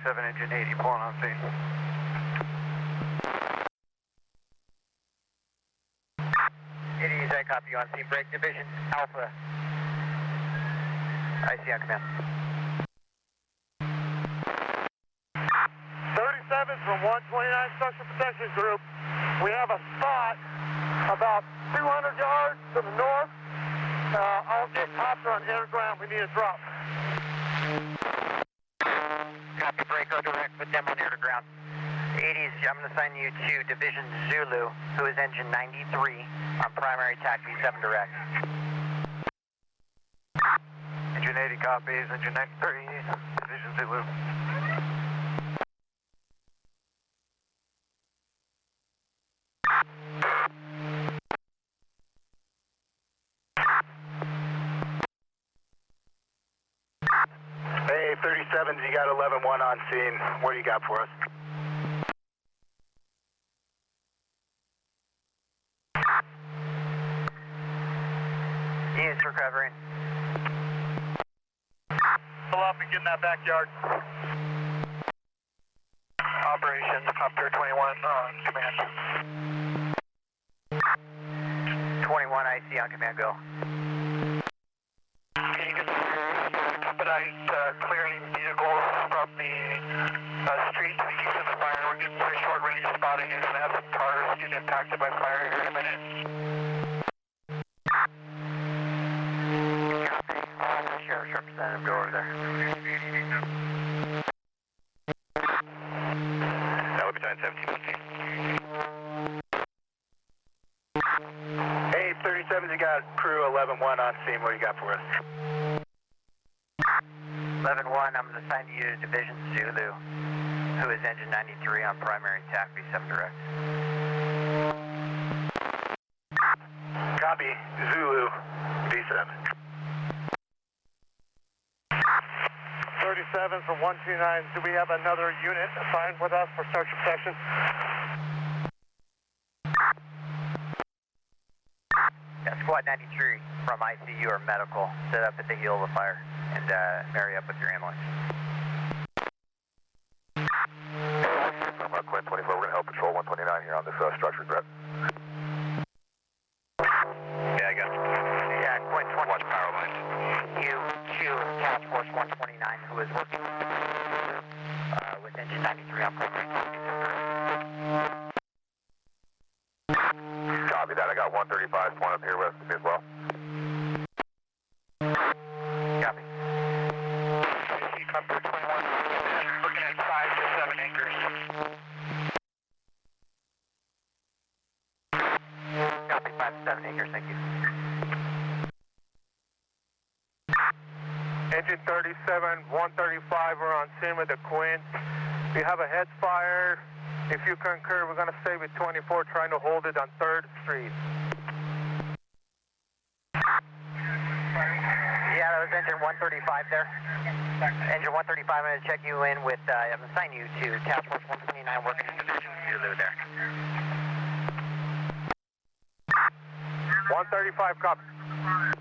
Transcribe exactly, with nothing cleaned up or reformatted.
thirty-seven, engine eighty, pulling on scene. eighty is I copy you on scene. Break division Alpha. I see on command. thirty-seven from one twenty-nine Structural Protection Group. We have a spot about two hundred yards to the north. Uh, I'll get copter on airground. We need a drop. Copy, break, go direct with them on air to ground. eighties, I'm going to assign you to Division Zulu, who is engine ninety-three on primary taxi seven direct. Engine eighty copies, engine ninety-three, Division Zulu. Hey, thirty-sevens, you got eleven one on scene. What do you got for us? Units recovering. Pull up and get in that backyard. Operation Copter twenty-one on command. twenty-one, I see on command, go. Can you get expedite uh, clearing vehicles from the uh, street to the east of the fire? We're getting pretty short range spotting and gonna have some cars getting impacted by fire here in a minute. Copy. I'll have the sheriff's representative go over there. That would be nine seventeen. Hey, thirty-sevens, you got crew eleven one on scene. What do you got for us? eleven one, I'm going to assign you to Division Zulu, who is engine ninety-three on primary taxi seven direct. Copy, Zulu, V seven. thirty-seven from one two nine, do we have another unit assigned with us for structure protection? Yeah, Squad ninety-three from I C U or medical, set up at the heel of the fire and uh, marry up with your ambulance. I'm on Quinn twenty-four, we're going to help patrol one twenty-nine here on this uh, structure threat. Yeah, I got it. Yeah, Quinn twenty. Watch power lines. You to Task Force one twenty-nine, who is working uh, with engine ninety-three on primary taxi seven direct. Copy that, I got one thirty-five point up here with me as well. Copy. Copter twenty-one, looking at five to seven acres. Copy, five to seven acres, thank you. Engine thirty-seven, one thirty-five, we're on scene with the Quinn. We have a head fire. If you concur, we're going to stay with twenty-four, trying to hold it on third Street. Yeah, that was engine one thirty-five there. Engine one thirty-five, I'm going to check you in with, uh, I'm going to assign you to Task Force one twenty-nine, working in Division Zulu there. one thirty-five, copy.